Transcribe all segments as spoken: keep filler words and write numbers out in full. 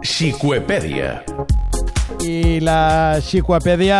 Xicoepèdia. I la xicoepèdia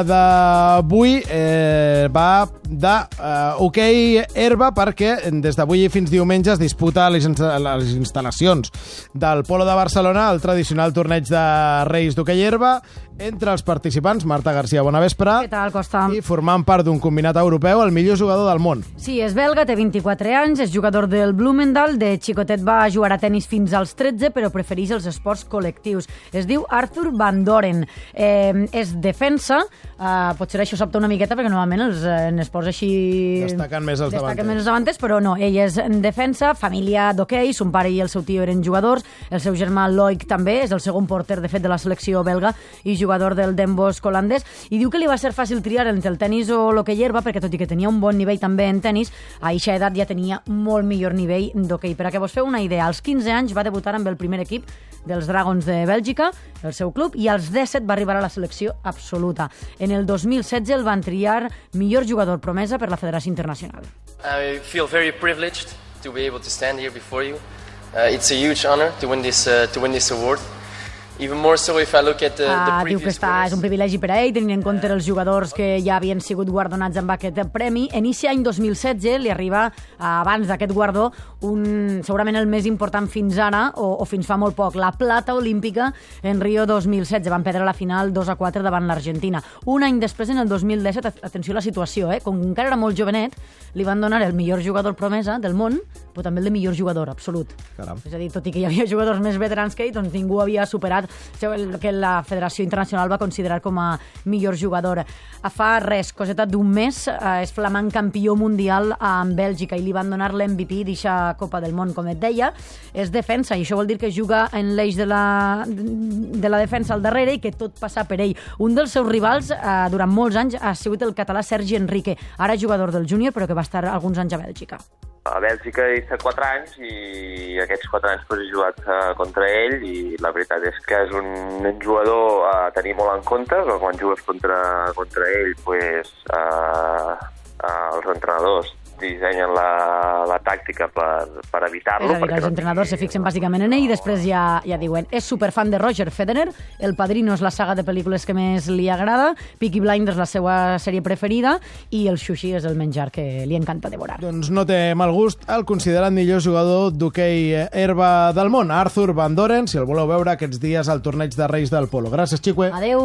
d'avui eh, va de uh, hoquei herba, perquè des d'avui fins diumenge es disputa a les, insta les instal·lacions del Polo de Barcelona el tradicional torneig de Reis d'hoquei herba. Entre els participants, Marta Garcia, bona vespre. Què tal, Costa? I formant part d'un combinat europeu, el millor jugador del món. Sí, és belga, té vint-i-quatre anys, és jugador del Bloemendaal, de xicotet va jugar a tennis fins als tretze, però prefereix els esports col·lectius. Es diu Arthur Van Doren. Eh, és defensa, eh, potser això s'opta una miqueta, perquè normalment els, en esports així... Destaquen més els destaquen davanters. més els davanters, però no, ell és en defensa, família d'hoquei, son pare i el seu tio eren jugadors, el seu germà Loic també, és el segon porter, de fet, de la selecció belga i jugador del Den Bosch holandès, i diu que li va ser fàcil triar entre el tenis o l'hoquei herba, perquè tot i que tenia un bon nivell també en tenis, a eixa edat ja tenia molt millor nivell d'hoquei. Per a que vos feu una idea, als quinze anys va debutar amb el primer equip dels Dragons de Bèlgica, el seu club, i als disset va arribar a la selecció absoluta. En el dos mil setze el van triar millor jugador promesa per la Federació Internacional. I feel very privileged to be able to stand here before you. Uh, it's a huge honor to win this uh, to win this award. Even more so if I look at the, the uh, previous diu que està, és un privilegi per a ell, tenint en compte els jugadors que ja havien sigut guardonats amb aquest premi. En aquest any dos mil setze li arriba, uh, abans d'aquest guardó, un, segurament el més important fins ara, o, o fins fa molt poc, la plata olímpica en Rio dos mil setze. Van perdre la final dos a quatre davant l'Argentina. Un any després, en el dos mil disset, atenció a la situació, eh? Com encara era molt jovenet, li van donar el millor jugador promesa del món, però també el de millor jugador absolut. Caram. És a dir, tot i que hi havia jugadors més veterans que ell, doncs ningú havia superat el que la Federació Internacional va considerar com a millor jugador. Fa res, coseta d'un mes, és flamant campió mundial en Bèlgica i li van donar l'M V P d'eixa Copa del Món, com et deia. És defensa, i això vol dir que juga en l'eix de, la, de la defensa al darrere i que tot passa per ell. Un dels seus rivals, eh, durant molts anys, ha sigut el català Sergi Enrique, ara jugador del júnior, però que va estar alguns anys a Bèlgica. A Bèlgica he estat quatre anys i aquests quatre anys pues, he jugat uh, contra ell i la veritat és que és un, un jugador a tenir molt en compte, però quan jugues contra, contra ell pues, uh, uh, els entrenadors dissenyen la, la tàctica per, per evitar-lo. És a dir, que els entrenadors se fixen bàsicament en ell i després ja, ja diuen, és superfan de Roger Federer, El Padrino és la saga de pel·lícules que més li agrada, Peaky Blinders la seva sèrie preferida i el sushi és el menjar que li encanta devorar. Doncs no té mal gust el considerat millor jugador d'hoquei herba del món, Arthur Van Doren, si el voleu veure aquests dies al torneig de Reis del Polo. Gràcies, Xico. Adeu.